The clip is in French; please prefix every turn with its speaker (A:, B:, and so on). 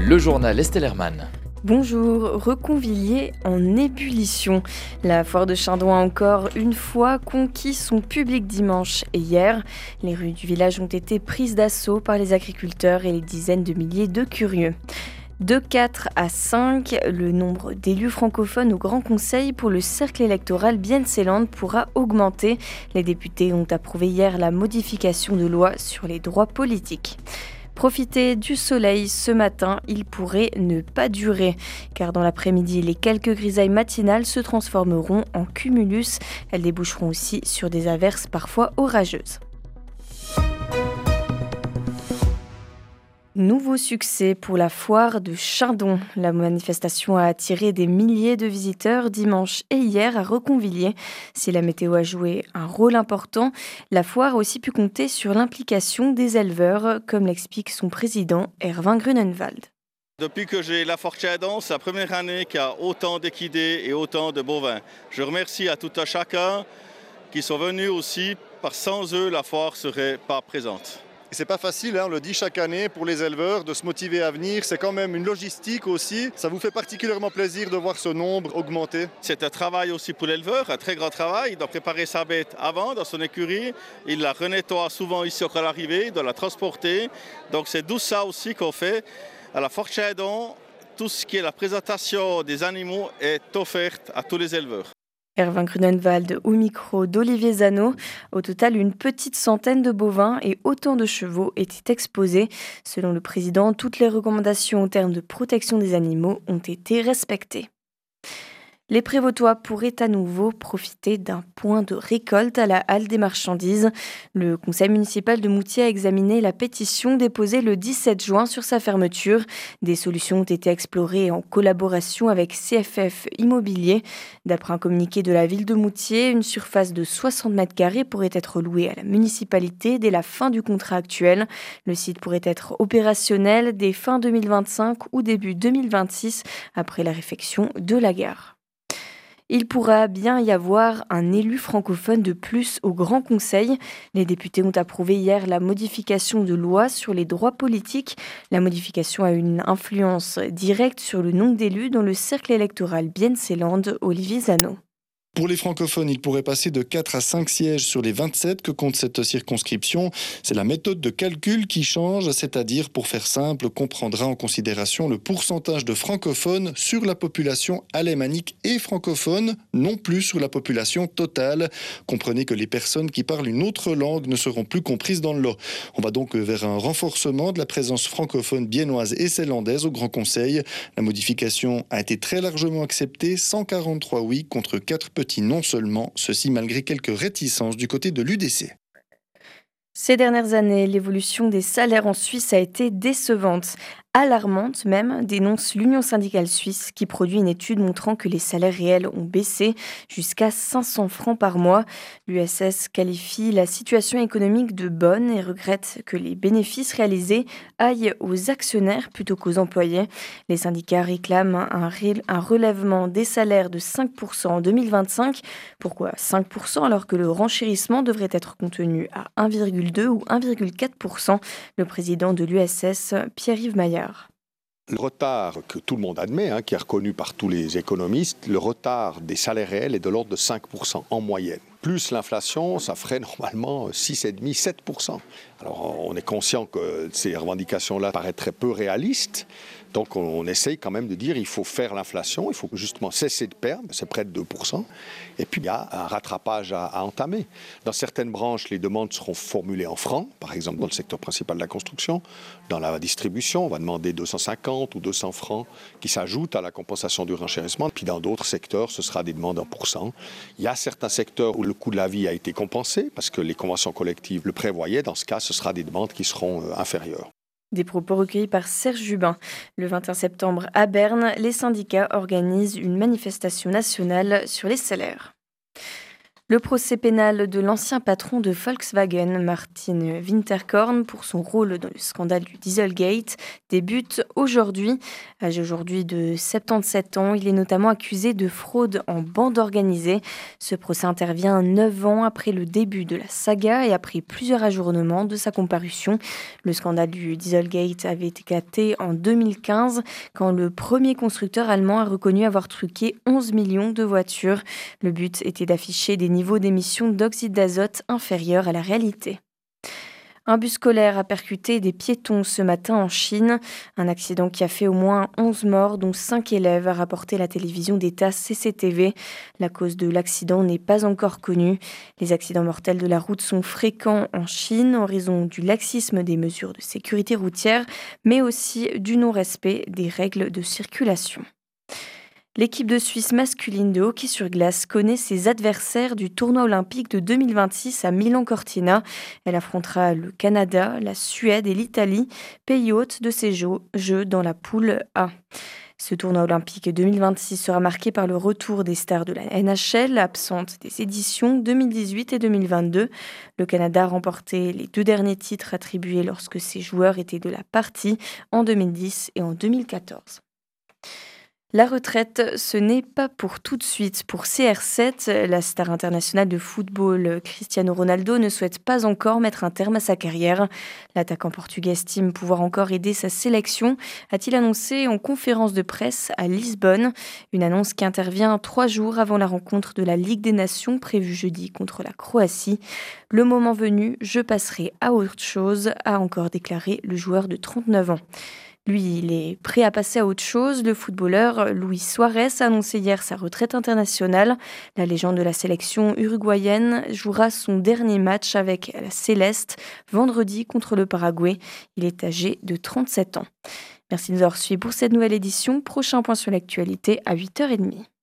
A: Le journal Estelle Hermann.
B: Bonjour, Reconvilier en ébullition. La foire de Chindon a encore une fois conquis son public dimanche et hier. Les rues du village ont été prises d'assaut par les agriculteurs et les dizaines de milliers de curieux. De 4 à 5, le nombre d'élus francophones au Grand Conseil pour le cercle électoral Bienne-Seeland pourra augmenter. Les députés ont approuvé hier la modification de loi sur les droits politiques. Profiter du soleil ce matin, il pourrait ne pas durer, car dans l'après-midi, les quelques grisailles matinales se transformeront en cumulus. Elles déboucheront aussi sur des averses parfois orageuses. Nouveau succès pour la foire de Chindon. La manifestation a attiré des milliers de visiteurs dimanche et hier à Reconvilier. Si la météo a joué un rôle important, la foire a aussi pu compter sur l'implication des éleveurs, comme l'explique son président Erwin Grunenwald.
C: Depuis que j'ai la foire Chindon, c'est la première année qu'il y a autant d'équidés et autant de bovins. Je remercie à tout un chacun qui sont venus aussi, parce que sans eux, la foire ne serait pas présente.
D: C'est pas facile, on le dit chaque année, pour les éleveurs de se motiver à venir. C'est quand même une logistique aussi. Ça vous fait particulièrement plaisir de voir ce nombre augmenter?
C: C'est un travail aussi pour l'éleveur, un très grand travail. Il doit préparer sa bête avant dans son écurie. Il la renettoie souvent ici au l'arrivée, il doit la transporter. Donc c'est d'où ça aussi qu'on fait. À la foire Chindon, tout ce qui est la présentation des animaux est offerte à tous les éleveurs.
B: Erwin Grunenwald au micro d'Olivier Zano. Au total, une petite centaine de bovins et autant de chevaux étaient exposés. Selon le président, toutes les recommandations en termes de protection des animaux ont été respectées. Les Prévôtois pourraient à nouveau profiter d'un point de récolte à la halle des marchandises. Le conseil municipal de Moutier a examiné la pétition déposée le 17 juin sur sa fermeture. Des solutions ont été explorées en collaboration avec CFF Immobilier. D'après un communiqué de la ville de Moutier, une surface de 60 mètres carrés pourrait être louée à la municipalité dès la fin du contrat actuel. Le site pourrait être opérationnel dès fin 2025 ou début 2026 après la réfection de la gare. Il pourra bien y avoir un élu francophone de plus au Grand Conseil. Les députés ont approuvé hier la modification de loi sur les droits politiques. La modification a une influence directe sur le nombre d'élus dans le cercle électoral Bienne-Seeland, Olivier Zano.
D: Pour les francophones, il pourrait passer de 4 à 5 sièges sur les 27 que compte cette circonscription. C'est la méthode de calcul qui change, c'est-à-dire, pour faire simple, qu'on prendra en considération le pourcentage de francophones sur la population alémanique et francophone, non plus sur la population totale. Comprenez que les personnes qui parlent une autre langue ne seront plus comprises dans le lot. On va donc vers un renforcement de la présence francophone biennoise et zélandaise au Grand Conseil. La modification a été très largement acceptée, 143 oui contre 4 petits non seulement, ceci malgré quelques réticences du côté de l'UDC.
B: Ces dernières années, l'évolution des salaires en Suisse a été décevante. Alarmante même, dénonce l'Union syndicale suisse qui produit une étude montrant que les salaires réels ont baissé jusqu'à 500 francs par mois. L'USS qualifie la situation économique de bonne et regrette que les bénéfices réalisés aillent aux actionnaires plutôt qu'aux employés. Les syndicats réclament un relèvement des salaires de 5% en 2025. Pourquoi 5% alors que le renchérissement devrait être contenu à 1,2 ou 1,4%? Le président de l'USS, Pierre-Yves Maillard.
E: Le retard que tout le monde admet, qui est reconnu par tous les économistes, le retard des salaires réels est de l'ordre de 5% en moyenne. Plus l'inflation, ça ferait normalement 6,5-7%. Alors on est conscient que ces revendications-là paraissent très peu réalistes. Donc on essaye quand même de dire qu'il faut faire l'inflation, il faut justement cesser de perdre, c'est près de 2%. Et puis il y a un rattrapage à entamer. Dans certaines branches, les demandes seront formulées en francs, par exemple dans le secteur principal de la construction. Dans la distribution, on va demander 250 ou 200 francs qui s'ajoutent à la compensation du renchérissement. Puis dans d'autres secteurs, ce sera des demandes en pourcent. Il y a certains secteurs où le coût de la vie a été compensé parce que les conventions collectives le prévoyaient. Dans ce cas, ce sera des demandes qui seront inférieures.
B: Des propos recueillis par Serge Jubin. Le 21 septembre à Berne, les syndicats organisent une manifestation nationale sur les salaires. Le procès pénal de l'ancien patron de Volkswagen, Martin Winterkorn, pour son rôle dans le scandale du Dieselgate, débute aujourd'hui. Âgé aujourd'hui de 77 ans, il est notamment accusé de fraude en bande organisée. Ce procès intervient 9 ans après le début de la saga et après plusieurs ajournements de sa comparution. Le scandale du Dieselgate avait éclaté en 2015, quand le premier constructeur allemand a reconnu avoir truqué 11 millions de voitures. Le but était d'afficher des niveaux d'émissions d'oxyde d'azote inférieurs à la réalité. Un bus scolaire a percuté des piétons ce matin en Chine. Un accident qui a fait au moins 11 morts, dont 5 élèves, a rapporté la télévision d'État CCTV. La cause de l'accident n'est pas encore connue. Les accidents mortels de la route sont fréquents en Chine en raison du laxisme des mesures de sécurité routière, mais aussi du non-respect des règles de circulation. L'équipe de Suisse masculine de hockey sur glace connaît ses adversaires du tournoi olympique de 2026 à Milan-Cortina. Elle affrontera le Canada, la Suède et l'Italie, pays hôtes de ces Jeux dans la poule A. Ce tournoi olympique 2026 sera marqué par le retour des stars de la NHL, absentes des éditions 2018 et 2022. Le Canada a remporté les 2 derniers titres attribués lorsque ses joueurs étaient de la partie en 2010 et en 2014. La retraite, ce n'est pas pour tout de suite. Pour CR7, la star internationale de football Cristiano Ronaldo ne souhaite pas encore mettre un terme à sa carrière. L'attaquant portugais estime pouvoir encore aider sa sélection, a-t-il annoncé en conférence de presse à Lisbonne. Une annonce qui intervient 3 jours avant la rencontre de la Ligue des Nations prévue jeudi contre la Croatie. Le moment venu, je passerai à autre chose, a encore déclaré le joueur de 39 ans. Lui, il est prêt à passer à autre chose. Le footballeur Luis Suarez a annoncé hier sa retraite internationale. La légende de la sélection uruguayenne jouera son dernier match avec la Céleste vendredi contre le Paraguay. Il est âgé de 37 ans. Merci de nous avoir suivis pour cette nouvelle édition. Prochain point sur l'actualité à 8h30.